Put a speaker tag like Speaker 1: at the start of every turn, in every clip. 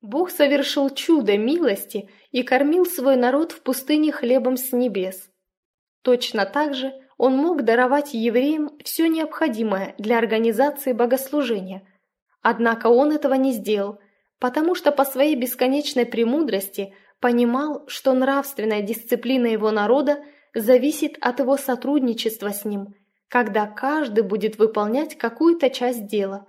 Speaker 1: Бог совершил чудо милости и кормил свой народ в пустыне хлебом с небес. Точно так же Он мог даровать евреям все необходимое для организации богослужения. Однако Он этого не сделал, потому что по своей бесконечной премудрости понимал, что нравственная дисциплина его народа зависит от его сотрудничества с ним, когда каждый будет выполнять какую-то часть дела.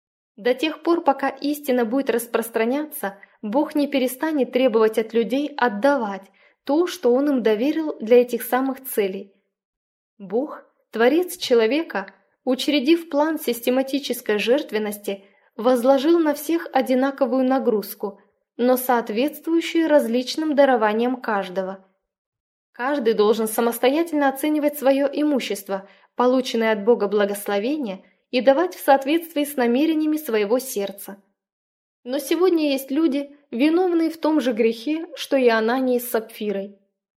Speaker 1: До тех пор, пока истина будет распространяться, Бог не перестанет требовать от людей отдавать то, что Он им доверил для этих самых целей. Бог, Творец человека, учредив план систематической жертвенности, возложил на всех одинаковую нагрузку, но соответствующую различным дарованиям каждого. Каждый должен самостоятельно оценивать свое имущество, полученное от Бога благословение, и давать в соответствии с намерениями своего сердца. Но сегодня есть люди, виновные в том же грехе, что и Анании с Сапфирой.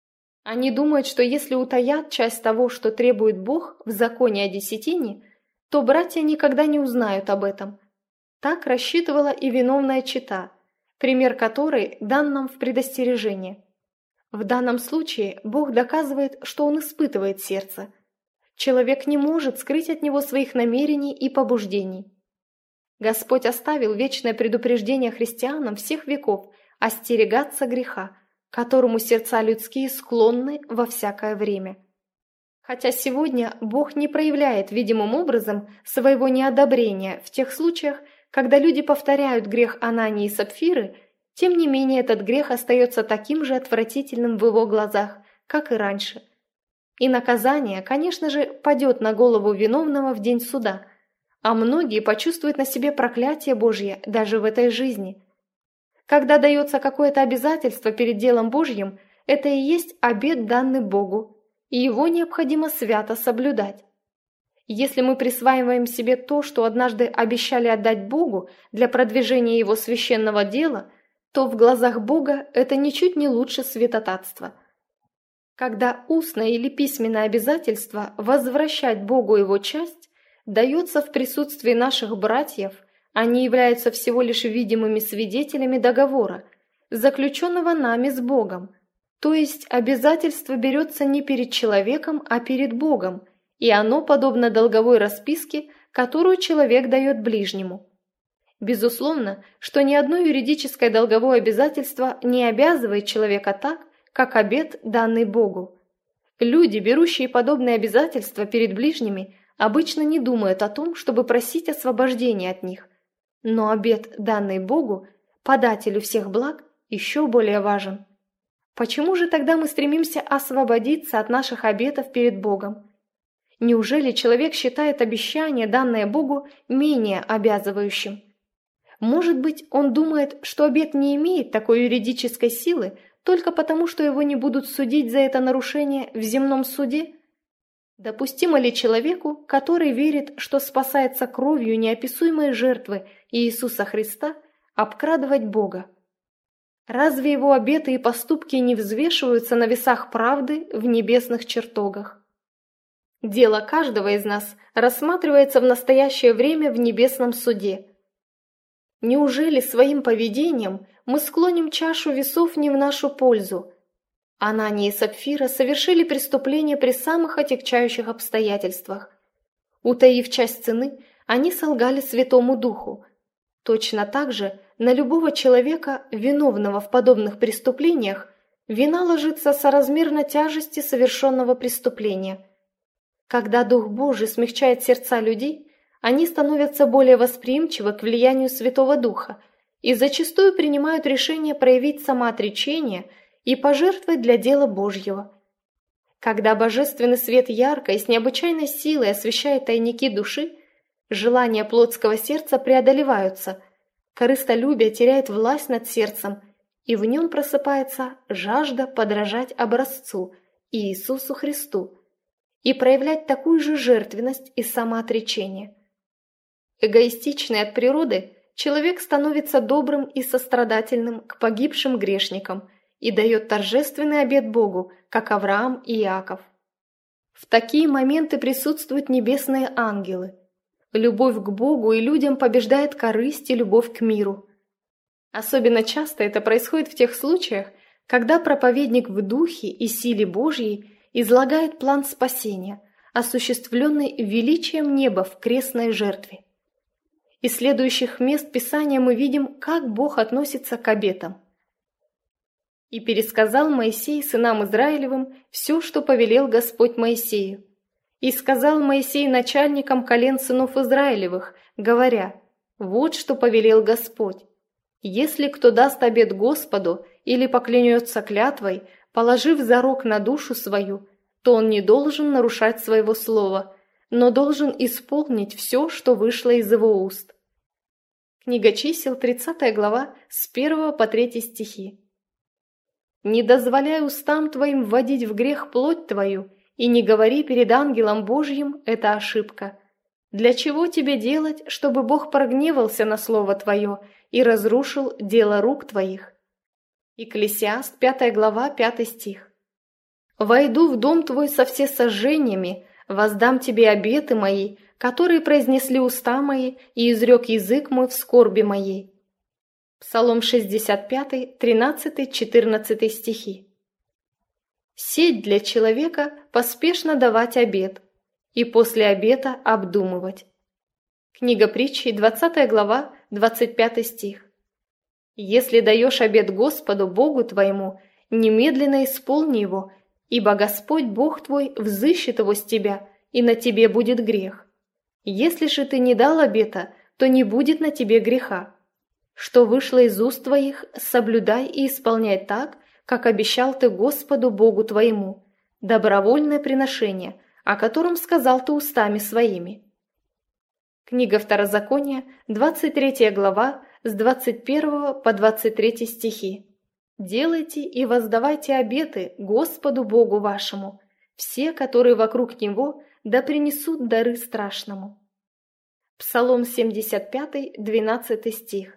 Speaker 1: Они думают, что если утаят часть того, что требует Бог в законе о десятине, то братья никогда не узнают об этом. Так рассчитывала и виновная чета, пример которой дан нам в предостережении. В данном случае Бог доказывает, что Он испытывает сердце. Человек не может скрыть от него своих намерений и побуждений. Господь оставил вечное предупреждение христианам всех веков остерегаться греха, которому сердца людские склонны во всякое время. Хотя сегодня Бог не проявляет видимым образом своего неодобрения в тех случаях, когда люди повторяют грех Анании и Сапфиры, тем не менее этот грех остается таким же отвратительным в его глазах, как и раньше. И наказание, конечно же, падет на голову виновного в день суда, а многие почувствуют на себе проклятие Божье даже в этой жизни. Когда дается какое-то обязательство перед делом Божьим, это и есть обет, данный Богу, и его необходимо свято соблюдать. Если мы присваиваем себе то, что однажды обещали отдать Богу для продвижения Его священного дела, то в глазах Бога это ничуть не лучше святотатства. Когда устное или письменное обязательство возвращать Богу Его часть дается в присутствии наших братьев, они являются всего лишь видимыми свидетелями договора, заключенного нами с Богом, то есть обязательство берется не перед человеком, а перед Богом, и оно подобно долговой расписке, которую человек дает ближнему. Безусловно, что ни одно юридическое долговое обязательство не обязывает человека так, как обет, данный Богу. Люди, берущие подобные обязательства перед ближними, обычно не думают о том, чтобы просить освобождения от них. Но обет, данный Богу, подателю всех благ, еще более важен. Почему же тогда мы стремимся освободиться от наших обетов перед Богом? Неужели человек считает обещание, данное Богу, менее обязывающим? Может быть, он думает, что обет не имеет такой юридической силы, только потому, что его не будут судить за это нарушение в земном суде? Допустимо ли человеку, который верит, что спасается кровью неописуемой жертвы Иисуса Христа, обкрадывать Бога? Разве его обеты и поступки не взвешиваются на весах правды в небесных чертогах? Дело каждого из нас рассматривается в настоящее время в небесном суде. Неужели своим поведением мы склоним чашу весов не в нашу пользу? Анания и Сапфира совершили преступление при самых отягчающих обстоятельствах. Утаив часть цены, они солгали Святому Духу. Точно так же на любого человека, виновного в подобных преступлениях, вина ложится соразмерно тяжести совершенного преступления. Когда Дух Божий смягчает сердца людей, они становятся более восприимчивы к влиянию Святого Духа и зачастую принимают решение проявить самоотречение и пожертвовать для дела Божьего. Когда божественный свет ярко и с необычайной силой освещает тайники души, желания плотского сердца преодолеваются, корыстолюбие теряет власть над сердцем, и в нем просыпается жажда подражать образцу Иисусу Христу и проявлять такую же жертвенность и самоотречение. Эгоистичный от природы, человек становится добрым и сострадательным к погибшим грешникам и дает торжественный обет Богу, как Авраам и Иаков. В такие моменты присутствуют небесные ангелы. Любовь к Богу и людям побеждает корысть и любовь к миру. Особенно часто это происходит в тех случаях, когда проповедник в духе и силе Божьей излагает план спасения, осуществленный величием неба в крестной жертве. Из следующих мест Писания мы видим, как Бог относится к обетам. «И пересказал Моисей сынам Израилевым все, что повелел Господь Моисею. И сказал Моисей начальникам колен сынов Израилевых, говоря, вот что повелел Господь. Если кто даст обет Господу или поклянется клятвой, положив зарок на душу свою, то он не должен нарушать своего слова, но должен исполнить все, что вышло из его уст». Книга Чисел, 30 глава, с 1 по 3 стихи. «Не дозволяй устам твоим вводить в грех плоть твою, и не говори перед ангелом Божьим, это ошибка. Для чего тебе делать, чтобы Бог прогневался на слово твое и разрушил дело рук твоих?» Екклесиаст, 5 глава, 5 стих. «Войду в дом твой со всесожжениями, воздам тебе обеты мои, которые произнесли уста мои, и изрек язык мой в скорби моей». Псалом 65, 13-14 стихи. «Сеть для человека поспешно давать обет, и после обета обдумывать». Книга Притчи, 20 глава, 25 стих. «Если даешь обет Господу, Богу твоему, немедленно исполни его, ибо Господь Бог твой взыщет его с тебя, и на тебе будет грех. Если же ты не дал обета, то не будет на тебе греха. Что вышло из уст твоих, соблюдай и исполняй так, как обещал ты Господу Богу твоему, добровольное приношение, о котором сказал ты устами своими». Книга Второзакония, 23 глава, с 21 по 23 стихи. «Делайте и воздавайте обеты Господу Богу вашему, все, которые вокруг Него, да принесут дары страшному». Псалом 75, 12 стих.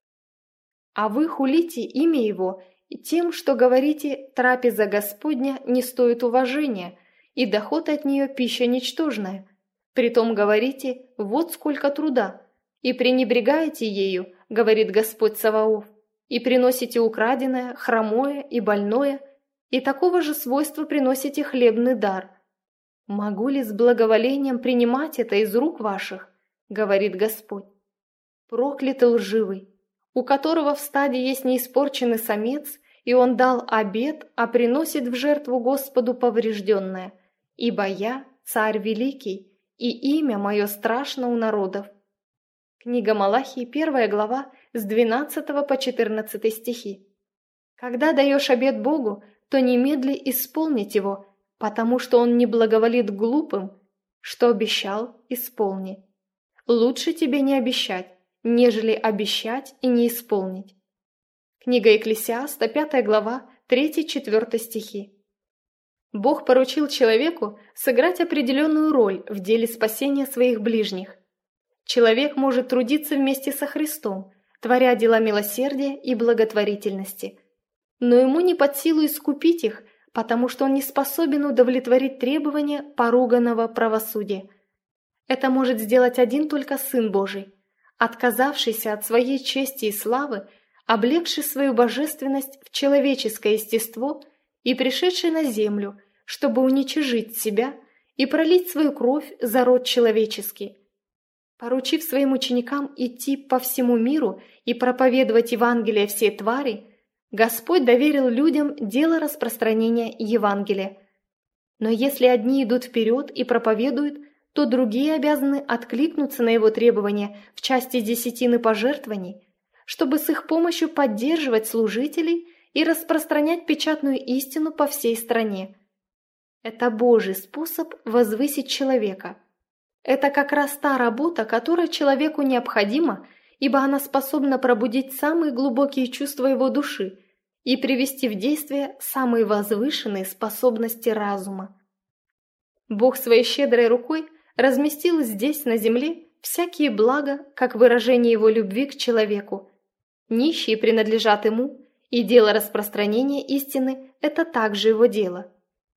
Speaker 1: «А вы хулите имя Его тем, что говорите, трапеза Господня не стоит уважения, и доход от нее пища ничтожная. Притом говорите, вот сколько труда, и пренебрегаете ею, говорит Господь Саваоф, и приносите украденное, хромое и больное, и такого же свойства приносите хлебный дар. Могу ли с благоволением принимать это из рук ваших, говорит Господь? Проклят лживый, у которого в стаде есть неиспорченный самец, и он дал обет, а приносит в жертву Господу поврежденное, ибо я царь великий, и имя мое страшно у народов». Книга Малахии, 1 глава, с 12 по 14 стихи. «Когда даешь обет Богу, то немедли исполнить его, потому что он не благоволит глупым. Что обещал, исполни. Лучше тебе не обещать, нежели обещать и не исполнить». Книга Екклесиаста, 5 глава, 3-4 стихи. Бог поручил человеку сыграть определенную роль в деле спасения своих ближних. Человек может трудиться вместе со Христом, творя дела милосердия и благотворительности. Но ему не под силу искупить их, потому что он не способен удовлетворить требования поруганного правосудия. Это может сделать один только Сын Божий, отказавшийся от своей чести и славы, облегший свою божественность в человеческое естество и пришедший на землю, чтобы уничижить себя и пролить свою кровь за род человеческий. Поручив своим ученикам идти по всему миру и проповедовать Евангелие всей твари, Господь доверил людям дело распространения Евангелия. Но если одни идут вперед и проповедуют, то другие обязаны откликнуться на его требования в части десятины пожертвований, чтобы с их помощью поддерживать служителей и распространять печатную истину по всей стране. Это Божий способ возвысить человека. Это как раз та работа, которая человеку необходима, ибо она способна пробудить самые глубокие чувства его души и привести в действие самые возвышенные способности разума. Бог своей щедрой рукой разместил здесь, на земле, всякие блага, как выражение его любви к человеку. Нищие принадлежат ему, и дело распространения истины – это также его дело.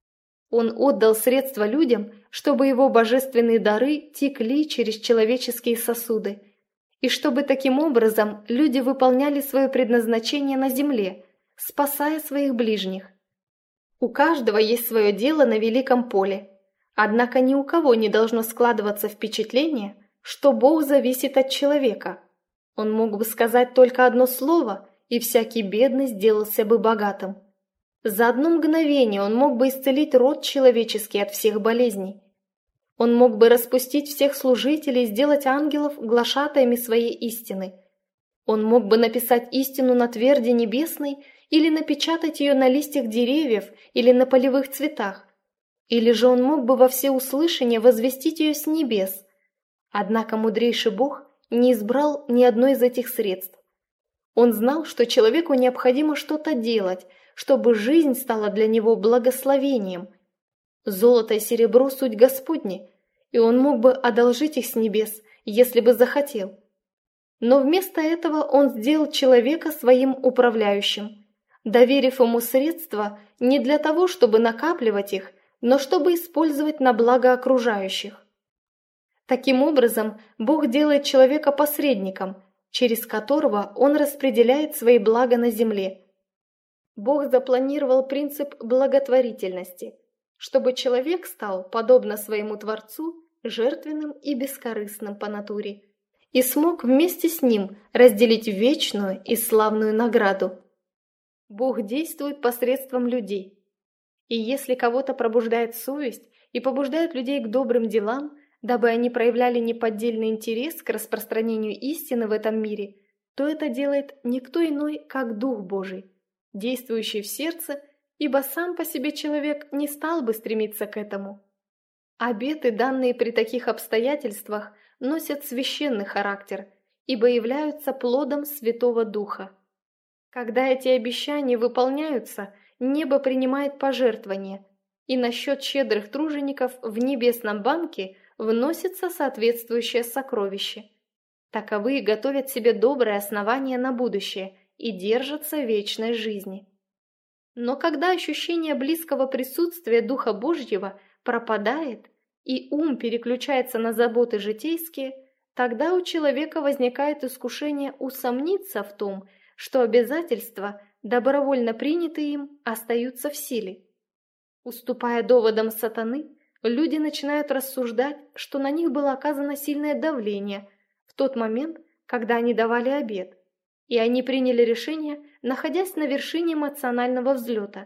Speaker 1: Он отдал средства людям, чтобы его божественные дары текли через человеческие сосуды, и чтобы таким образом люди выполняли свое предназначение на земле, спасая своих ближних. У каждого есть свое дело на великом поле, однако ни у кого не должно складываться впечатление, что Бог зависит от человека. Он мог бы сказать только одно слово, и всякий бедный сделался бы богатым. За одно мгновение он мог бы исцелить род человеческий от всех болезней. Он мог бы распустить всех служителей и сделать ангелов глашатаями своей истины. Он мог бы написать истину на тверди небесной или напечатать ее на листьях деревьев или на полевых цветах. Или же он мог бы во всеуслышание возвестить ее с небес. Однако мудрейший Бог не избрал ни одно из этих средств. Он знал, что человеку необходимо что-то делать, чтобы жизнь стала для него благословением. Золото и серебро – суть Господни, и он мог бы одолжить их с небес, если бы захотел. Но вместо этого он сделал человека своим управляющим, доверив ему средства не для того, чтобы накапливать их, но чтобы использовать на благо окружающих. Таким образом, Бог делает человека посредником, через которого он распределяет свои блага на земле. Бог запланировал принцип благотворительности, чтобы человек стал, подобно своему Творцу, жертвенным и бескорыстным по натуре, и смог вместе с ним разделить вечную и славную награду. Бог действует посредством людей, и если кого-то пробуждает совесть и побуждает людей к добрым делам, дабы они проявляли неподдельный интерес к распространению истины в этом мире, то это делает никто иной, как Дух Божий, действующий в сердце, ибо сам по себе человек не стал бы стремиться к этому. Обеты, данные при таких обстоятельствах, носят священный характер, ибо являются плодом Святого Духа. Когда эти обещания выполняются, небо принимает пожертвования, и на счет щедрых тружеников в небесном банке вносится соответствующее сокровище. Таковые готовят себе доброе основание на будущее и держатся вечной жизни. Но когда ощущение близкого присутствия Духа Божьего пропадает, и ум переключается на заботы житейские, тогда у человека возникает искушение усомниться в том, что обязательства, добровольно принятые им, остаются в силе. Уступая доводам сатаны, люди начинают рассуждать, что на них было оказано сильное давление в тот момент, когда они давали обет, и они приняли решение, находясь на вершине эмоционального взлета.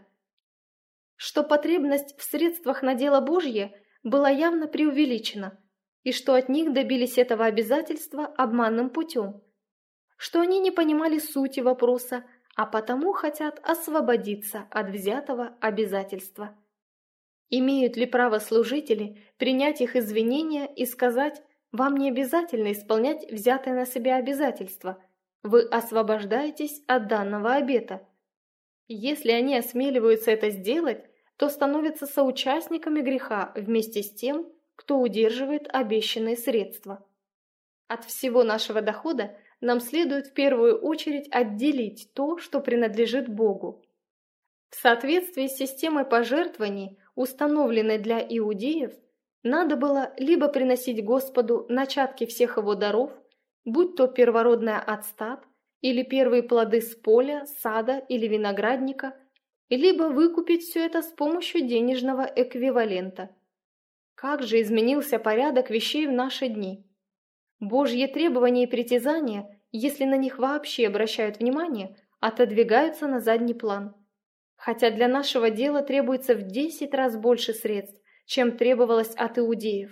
Speaker 1: Что потребность в средствах на дело Божье была явно преувеличена, и что от них добились этого обязательства обманным путем, что они не понимали сути вопроса, а потому хотят освободиться от взятого обязательства. Имеют ли право служители принять их извинения и сказать: «Вам не обязательно исполнять взятое на себя обязательство, вы освобождаетесь от данного обета»? Если они осмеливаются это сделать, то становятся соучастниками греха вместе с тем, кто удерживает обещанные средства. От всего нашего дохода нам следует в первую очередь отделить то, что принадлежит Богу. В соответствии с системой пожертвований, установленной для иудеев, надо было либо приносить Господу начатки всех его даров, будь то первородная от стад, или первые плоды с поля, сада или виноградника, либо выкупить все это с помощью денежного эквивалента. Как же изменился порядок вещей в наши дни? Божьи требования и притязания, если на них вообще обращают внимание, отодвигаются на задний план. Хотя для нашего дела требуется в 10 раз больше средств, чем требовалось от иудеев.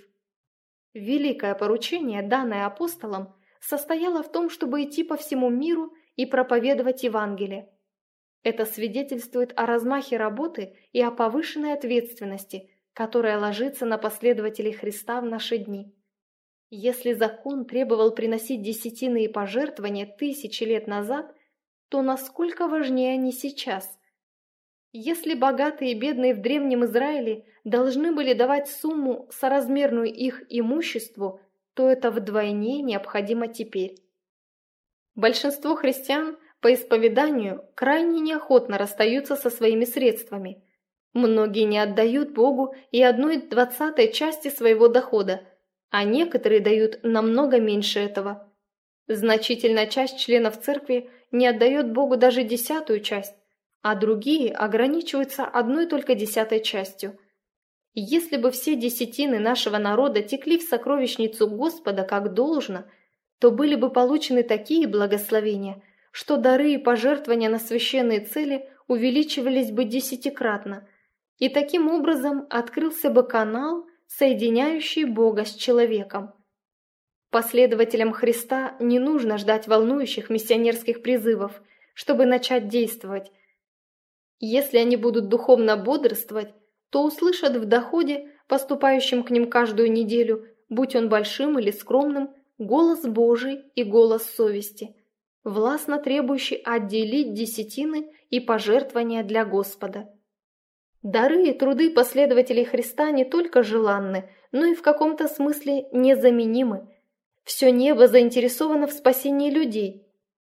Speaker 1: Великое поручение, данное апостолам, состояло в том, чтобы идти по всему миру и проповедовать Евангелие. Это свидетельствует о размахе работы и о повышенной ответственности, которая ложится на последователей Христа в наши дни. Если закон требовал приносить десятины и пожертвования 1000 лет назад, то насколько важнее они сейчас? Если богатые и бедные в Древнем Израиле должны были давать сумму, соразмерную их имуществу, то это вдвойне необходимо теперь. Большинство христиан по исповеданию крайне неохотно расстаются со своими средствами. Многие не отдают Богу и 1/20 части своего дохода, а некоторые дают намного меньше этого. Значительная часть членов церкви не отдает Богу даже 10-ю часть, а другие ограничиваются одной только 10-й частью. Если бы все десятины нашего народа текли в сокровищницу Господа как должно, то были бы получены такие благословения, что дары и пожертвования на священные цели увеличивались бы 10-кратно, и таким образом открылся бы канал, соединяющий Бога с человеком. Последователям Христа не нужно ждать волнующих миссионерских призывов, чтобы начать действовать. Если они будут духовно бодрствовать, то услышат в доходе, поступающем к ним каждую неделю, будь он большим или скромным, голос Божий и голос совести, властно требующий отделить десятины и пожертвования для Господа. Дары и труды последователей Христа не только желанны, но и в каком-то смысле незаменимы. Все небо заинтересовано в спасении людей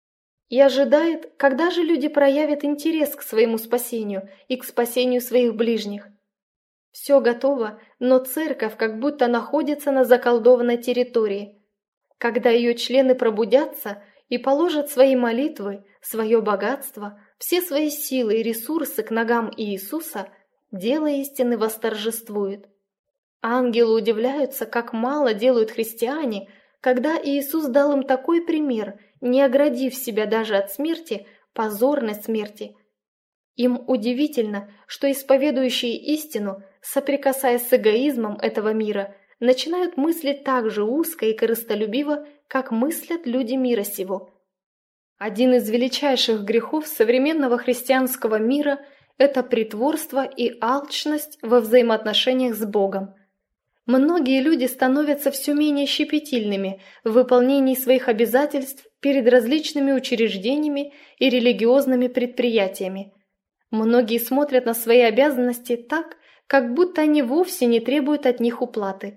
Speaker 1: и ожидает, когда же люди проявят интерес к своему спасению и к спасению своих ближних. Все готово, но церковь как будто находится на заколдованной территории. Когда ее члены пробудятся и положат свои молитвы, свое богатство, все свои силы и ресурсы к ногам Иисуса, дело истины восторжествует. Ангелы удивляются, как мало делают христиане, когда Иисус дал им такой пример, не оградив себя даже от смерти, позорной смерти. Им удивительно, что исповедующие истину, соприкасаясь с эгоизмом этого мира, начинают мыслить так же узко и корыстолюбиво, как мыслят люди мира сего. Один из величайших грехов современного христианского мира – это притворство и алчность во взаимоотношениях с Богом. Многие люди становятся все менее щепетильными в выполнении своих обязательств перед различными учреждениями и религиозными предприятиями. Многие смотрят на свои обязанности так, как будто они вовсе не требуют от них уплаты.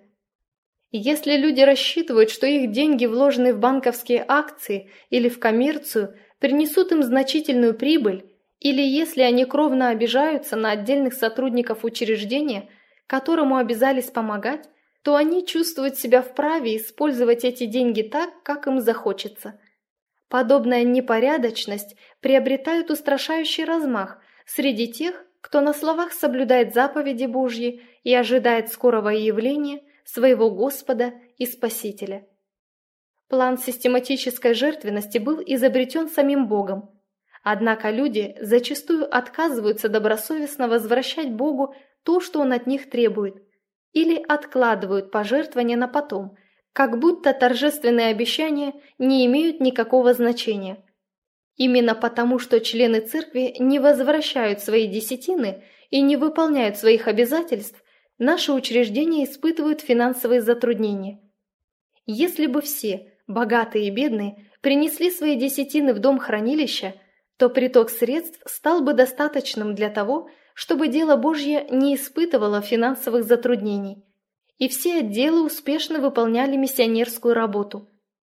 Speaker 1: Если люди рассчитывают, что их деньги, вложенные в банковские акции или в коммерцию, принесут им значительную прибыль, или если они кровно обижаются на отдельных сотрудников учреждения, которому обязались помогать, то они чувствуют себя вправе использовать эти деньги так, как им захочется. Подобная непорядочность приобретает устрашающий размах среди тех, кто на словах соблюдает заповеди Божьи и ожидает скорого явления своего Господа и Спасителя. План систематической жертвенности был изобретен самим Богом. Однако люди зачастую отказываются добросовестно возвращать Богу то, что Он от них требует, или откладывают пожертвования на потом, как будто торжественные обещания не имеют никакого значения. Именно потому, что члены церкви не возвращают свои десятины и не выполняют своих обязательств, наши учреждения испытывают финансовые затруднения. Если бы все, богатые и бедные, принесли свои десятины в дом хранилища, то приток средств стал бы достаточным для того, чтобы дело Божье не испытывало финансовых затруднений, и все отделы успешно выполняли миссионерскую работу.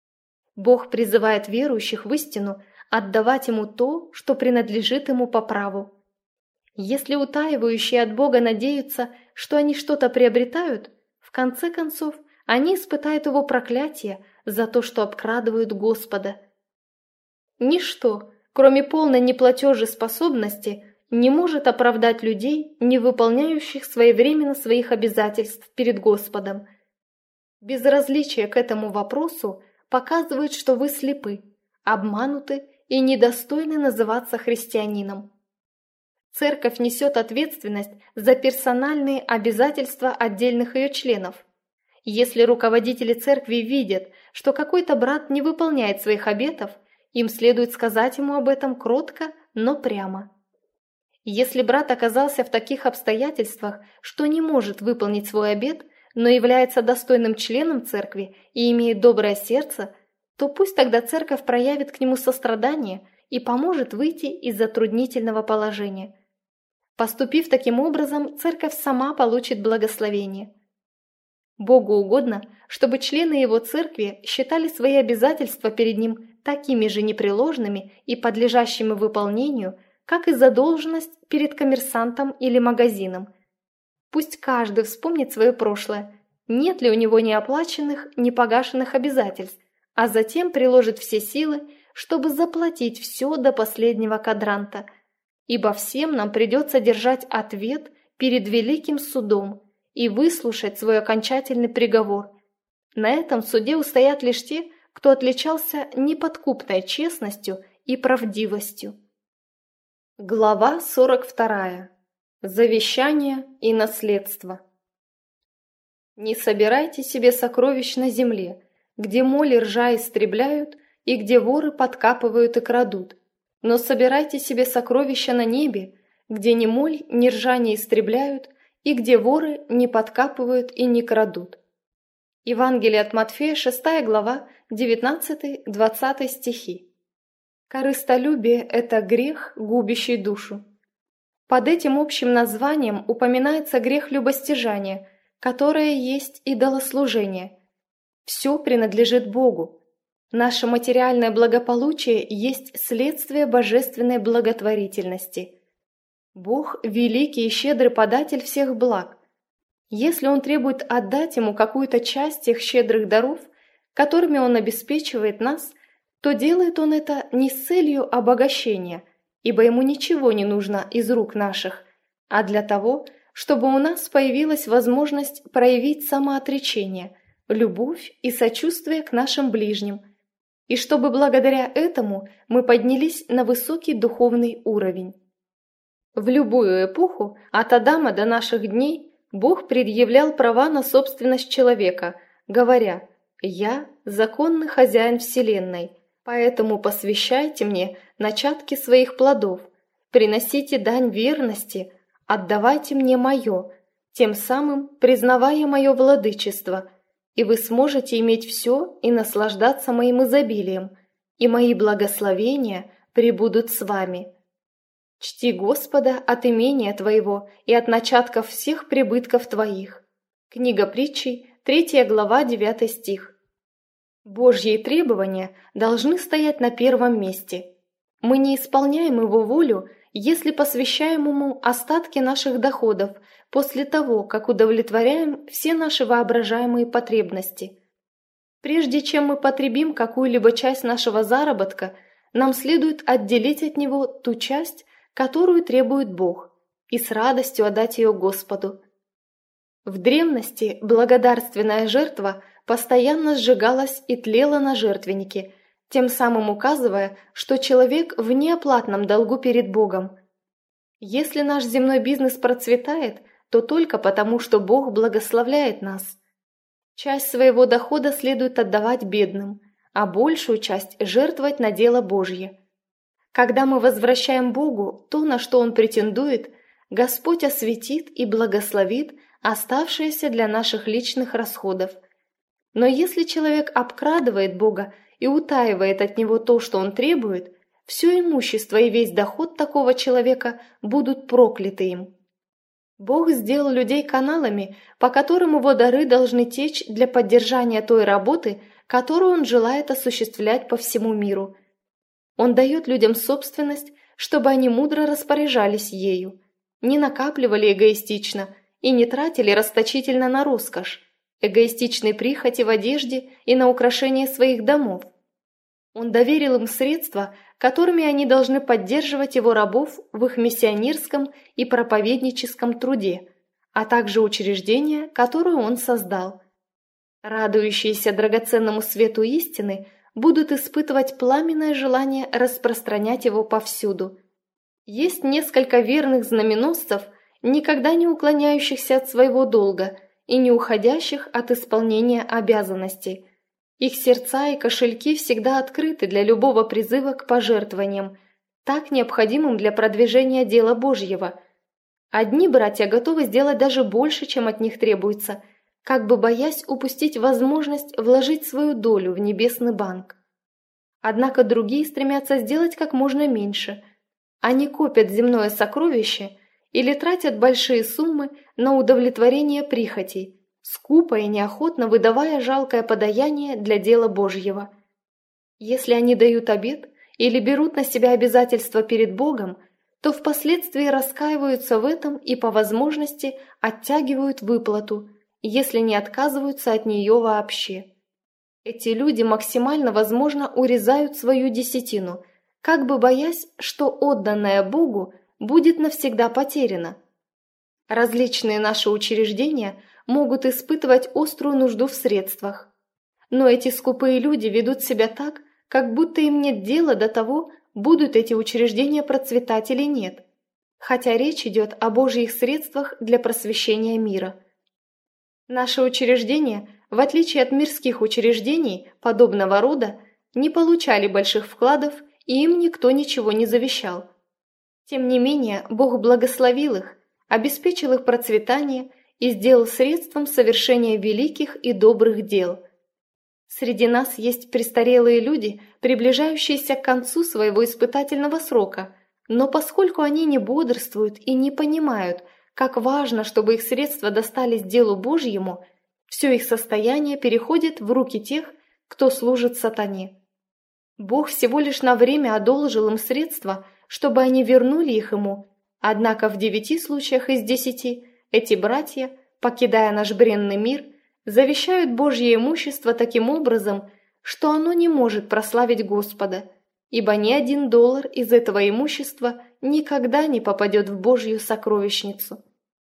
Speaker 1: Бог призывает верующих в истину отдавать Ему то, что принадлежит Ему по праву. Если утаивающие от Бога надеются, что они что-то приобретают, в конце концов они испытают Его проклятие за то, что обкрадывают Господа. Ничто, кроме полной неплатежеспособности, не может оправдать людей, не выполняющих своевременно своих обязательств перед Господом. Безразличие к этому вопросу показывает, что вы слепы, обмануты и недостойны называться христианином. Церковь несет ответственность за персональные обязательства отдельных ее членов. Если руководители церкви видят, что какой-то брат не выполняет своих обетов, им следует сказать ему об этом кротко, но прямо. Если брат оказался в таких обстоятельствах, что не может выполнить свой обет, но является достойным членом церкви и имеет доброе сердце, то пусть тогда церковь проявит к нему сострадание и поможет выйти из затруднительного положения. Поступив таким образом, церковь сама получит благословение. Богу угодно, чтобы члены его церкви считали свои обязательства перед ним такими же непреложными и подлежащими выполнению, как и задолженность перед коммерсантом или магазином. Пусть каждый вспомнит свое прошлое, нет ли у него неоплаченных, непогашенных обязательств, а затем приложит все силы, чтобы заплатить все до последнего кадранта, ибо всем нам придется держать ответ перед великим судом и выслушать свой окончательный приговор. На этом суде устоят лишь те, кто отличался неподкупной честностью и правдивостью. Глава 42. Завещание и наследство. Не собирайте себе сокровищ на земле, где моль и ржа истребляют, и где воры подкапывают и крадут, но собирайте себе сокровища на небе, где ни моль, ни ржа не истребляют, и где воры не подкапывают и не крадут. Евангелие от Матфея, 6 глава, 19-20 стихи. Корыстолюбие – это грех, губящий душу. Под этим общим названием упоминается грех любостяжания, которое есть идолослужение. Все принадлежит Богу. Наше материальное благополучие есть следствие божественной благотворительности. Бог – великий и щедрый податель всех благ. Если Он требует отдать Ему какую-то часть тех щедрых даров, которыми Он обеспечивает нас, то делает Он это не с целью обогащения, ибо Ему ничего не нужно из рук наших, а для того, чтобы у нас появилась возможность проявить самоотречение, любовь и сочувствие к нашим ближним, и чтобы благодаря этому мы поднялись на высокий духовный уровень. В любую эпоху, от Адама до наших дней, Бог предъявлял права на собственность человека, говоря: «Я – законный хозяин вселенной, поэтому посвящайте мне начатки своих плодов, приносите дань верности, отдавайте мне мое, тем самым признавая мое владычество, и вы сможете иметь все и наслаждаться моим изобилием, и мои благословения пребудут с вами. Чти Господа от имения твоего и от начатков всех прибытков твоих». Книга Притчей, 3 глава, 9 стих. Божьи требования должны стоять на первом месте. Мы не исполняем Его волю, если посвящаем Ему остатки наших доходов после того, как удовлетворяем все наши воображаемые потребности. Прежде чем мы потребим какую-либо часть нашего заработка, нам следует отделить от него ту часть, которую требует Бог, и с радостью отдать ее Господу. В древности благодарственная жертва постоянно сжигалась и тлела на жертвеннике, тем самым указывая, что человек в неоплатном долгу перед Богом. Если наш земной бизнес процветает, то только потому, что Бог благословляет нас. Часть своего дохода следует отдавать бедным, а большую часть жертвовать на дело Божье. Когда мы возвращаем Богу то, на что Он претендует, Господь осветит и благословит оставшиеся для наших личных расходов. Но если человек обкрадывает Бога и утаивает от Него то, что Он требует, все имущество и весь доход такого человека будут прокляты им. Бог сделал людей каналами, по которым Его дары должны течь для поддержания той работы, которую Он желает осуществлять по всему миру. Он дает людям собственность, чтобы они мудро распоряжались ею, не накапливали эгоистично и не тратили расточительно на роскошь, эгоистичные прихоти в одежде и на украшение своих домов. Он доверил им средства, которыми они должны поддерживать Его рабов в их миссионерском и проповедническом труде, а также учреждения, которые Он создал. Радующиеся драгоценному свету истины будут испытывать пламенное желание распространять его повсюду. Есть несколько верных знаменосцев, никогда не уклоняющихся от своего долга и не уходящих от исполнения обязанностей. Их сердца и кошельки всегда открыты для любого призыва к пожертвованиям, так необходимым для продвижения дела Божьего. Одни братья готовы сделать даже больше, чем от них требуется, как бы боясь упустить возможность вложить свою долю в небесный банк. Однако другие стремятся сделать как можно меньше. Они копят земное сокровище или тратят большие суммы на удовлетворение прихотей, скупо и неохотно выдавая жалкое подаяние для дела Божьего. Если они дают обет или берут на себя обязательства перед Богом, то впоследствии раскаиваются в этом и по возможности оттягивают выплату, если не отказываются от нее вообще. Эти люди максимально возможно урезают свою десятину, как бы боясь, что отданное Богу будет навсегда потеряно. Различные наши учреждения могут испытывать острую нужду в средствах. Но эти скупые люди ведут себя так, как будто им нет дела до того, будут эти учреждения процветать или нет, хотя речь идет о Божьих средствах для просвещения мира. Наши учреждения, в отличие от мирских учреждений подобного рода, не получали больших вкладов и им никто ничего не завещал. Тем не менее, Бог благословил их, обеспечил их процветание и сделал средством совершения великих и добрых дел. Среди нас есть престарелые люди, приближающиеся к концу своего испытательного срока, но поскольку они не бодрствуют и не понимают, как важно, чтобы их средства достались делу Божьему, все их состояние переходит в руки тех, кто служит сатане. Бог всего лишь на время одолжил им средства, чтобы они вернули их ему, однако в 9 случаях из 10 эти братья, покидая наш бренный мир, завещают Божье имущество таким образом, что оно не может прославить Господа, ибо ни $1 из этого имущества никогда не попадет в Божью сокровищницу.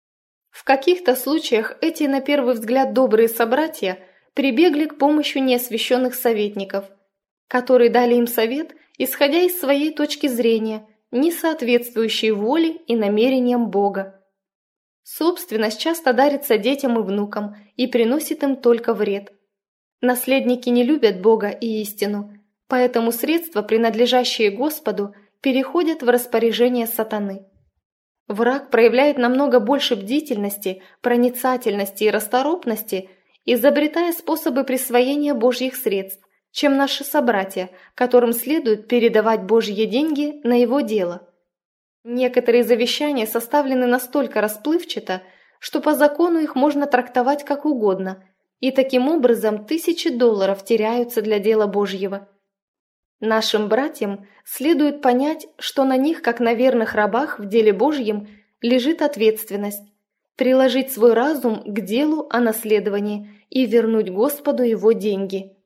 Speaker 1: В каких-то случаях эти, на первый взгляд, добрые собратья прибегли к помощи неосвященных советников, которые дали им совет, исходя из своей точки зрения, не соответствующей воле и намерениям Бога. Собственность часто дарится детям и внукам и приносит им только вред. Наследники не любят Бога и истину, поэтому средства, принадлежащие Господу, переходят в распоряжение сатаны. Враг проявляет намного больше бдительности, проницательности и расторопности, изобретая способы присвоения Божьих средств, чем наши собратья, которым следует передавать Божьи деньги на его дело. Некоторые завещания составлены настолько расплывчато, что по закону их можно трактовать как угодно, и таким образом $1000 теряются для дела Божьего. Нашим братьям следует понять, что на них, как на верных рабах в деле Божьем, лежит ответственность приложить свой разум к делу о наследовании и вернуть Господу его деньги.